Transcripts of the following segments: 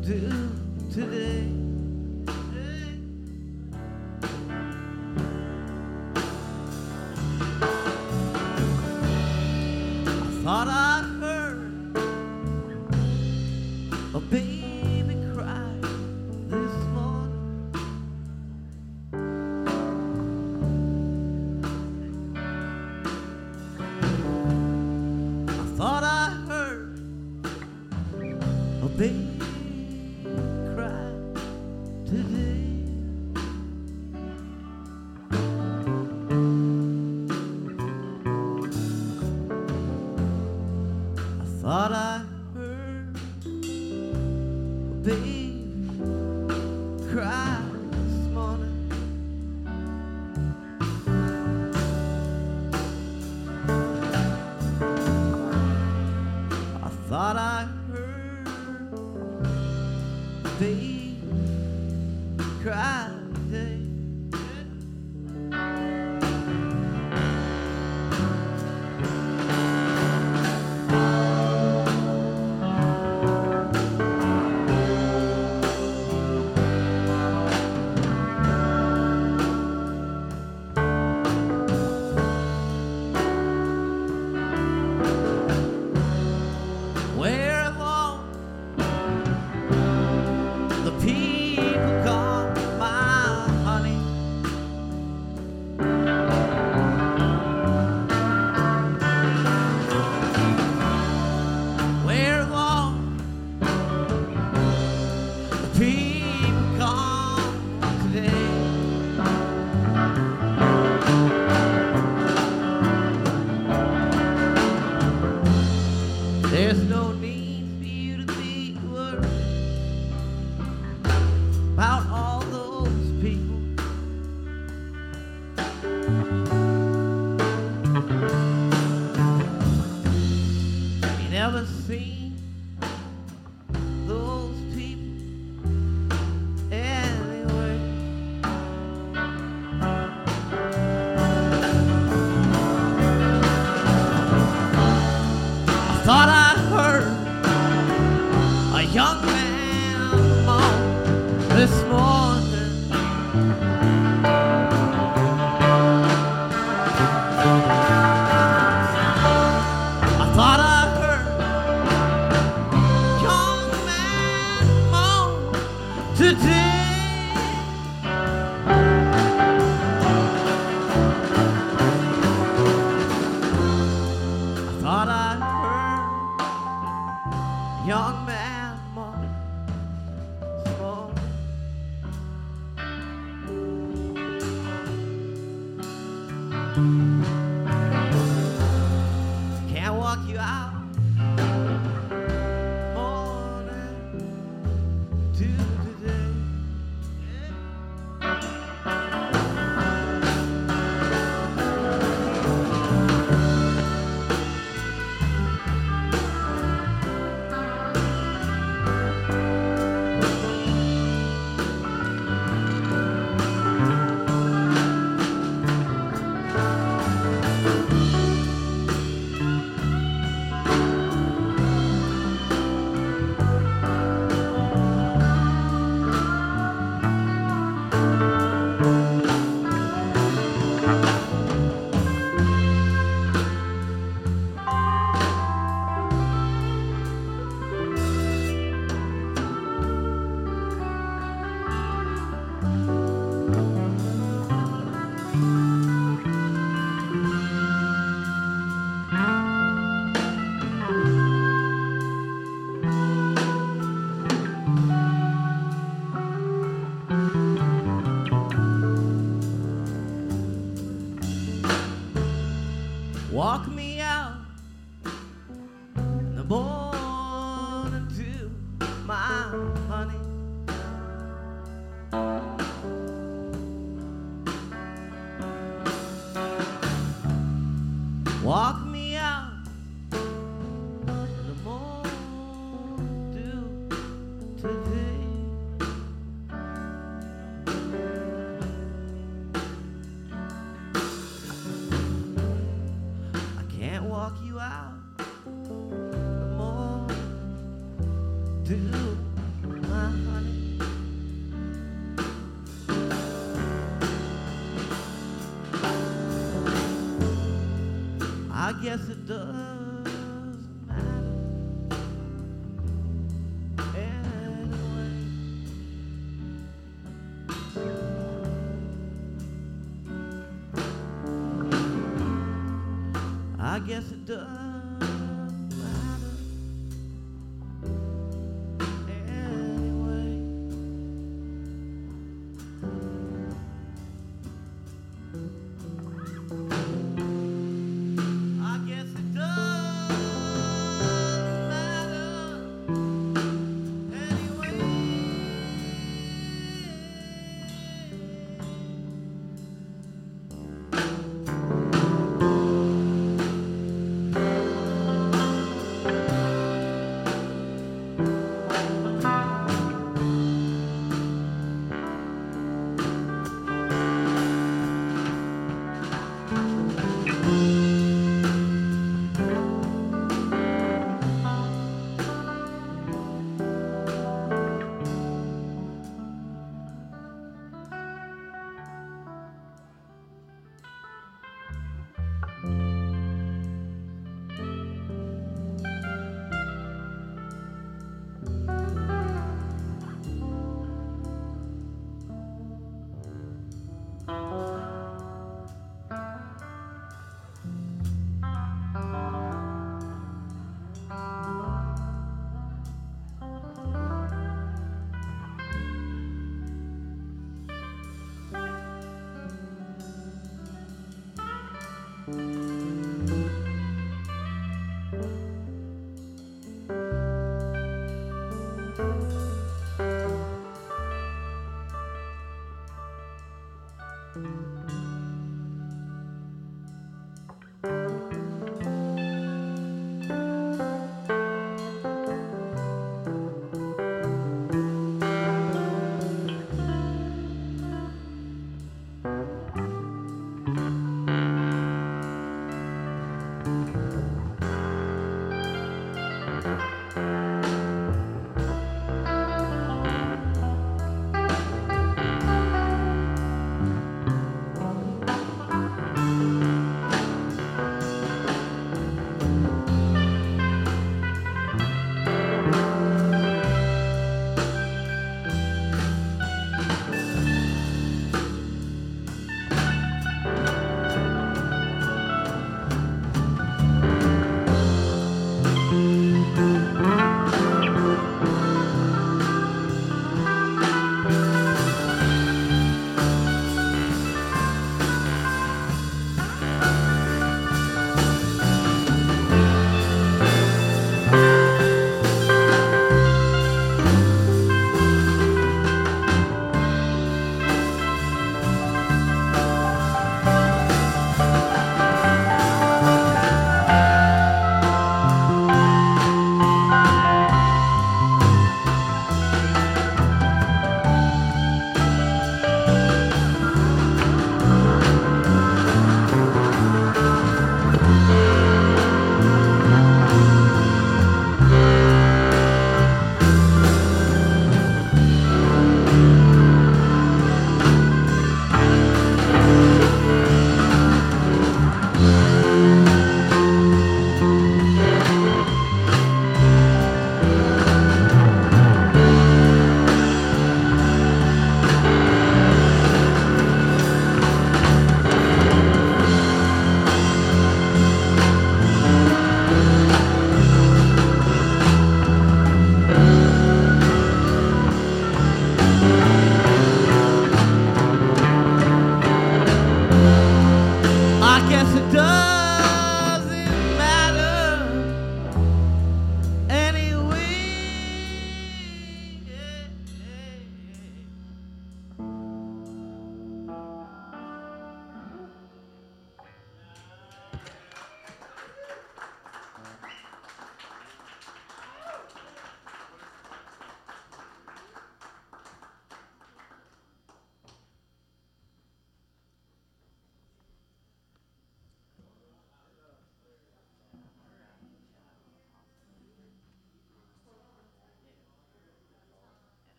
do today? I thought I heard a baby cry this morning. I thought I heard a baby cry today. I thought I heard a baby cry this morning. I thought I heard a baby cry today. Where have all the people gone, my honey? Where have all the people gone today? There's no need for you to be worried about all those people. You never seen those people anyway. I thought I heard a young man moan this morning. I thought I heard a young man moan today. I thought I heard a young man moan this morning. Can't walk you out morning to today. Walk me out in the morning to my honey. Walk me out in the morning to today. I can't walk you out no more to my guess it doesn't matter anyway. I guess it doesn't matter anyway. I guess it doesn't matter anyway.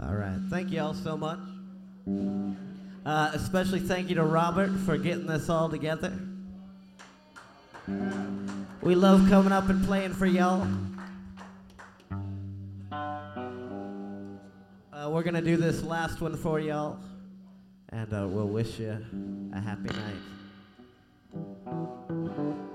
All right. Thank you all so much. Especially thank you to Robert for getting this all together. We love coming up and playing for y'all. We're going to do this last one for y'all, and we'll wish you a happy night.